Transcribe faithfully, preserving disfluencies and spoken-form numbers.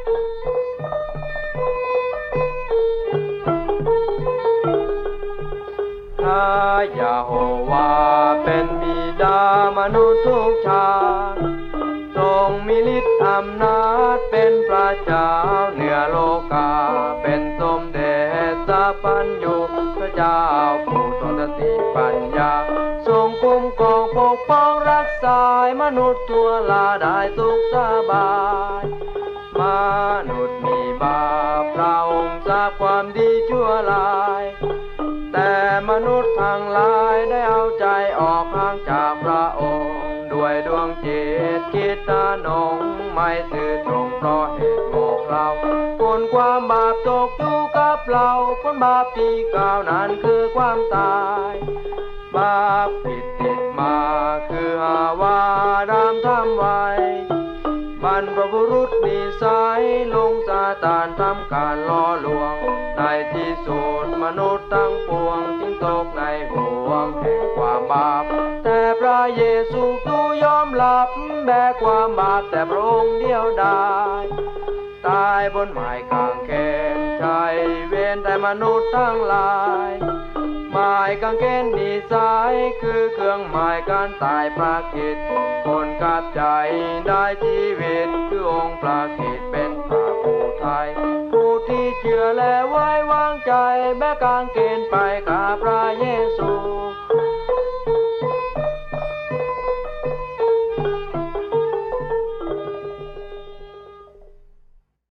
พระยะโฮวาเป็นบิดามนุษย์ทุกชาติทรงมีฤทธิ์อำนาจเป็นพระเจ้าเหนือโลกาเป็นสมเด็จสัพพัญญูพระเจ้าผู้ทรงสติปัญญาทรงคุ้มครองปกป้องรักษามนุษย์ทั่วลาได้สุขสบายมนุษย์มีบาปพระองค์ทราบความดีชั่วลายแต่มนุษย์ทั้งหลายได้เอาใจออกห่างจากพระองค์ด้วยดวงจิตคิดตานงไม่ซื่อตรงเพราะเหตุโง่เขลาผลความบาปตกอยู่กับเราผลบาปที่กล่าวนั้นคือความตายบาปผิดติดมาคือหาวารามทำไว้บรรพบุรุษนิสัยลงซาตานทำการล่อลวงในที่สุดมนุษย์ทั้งปวงจึงตกในห่วงแห่งความบาปแต่พระเยซูก็ยอมรับแบกความบาปแต่พระองค์เดียวดายตายบนไม้กางเขนใช้เวรแต่มนุษย์ทั้งหลายไม้กางเขนนิสัยคือเครื่องหมายการตายพระคริสต์คนกับใจได้ชีวิตคือองค์พระคริสต์เป็นพระผู้ไทยผู้ที่เชื่อและไว้วางใจแบกกางเขนไปกับพระเยซู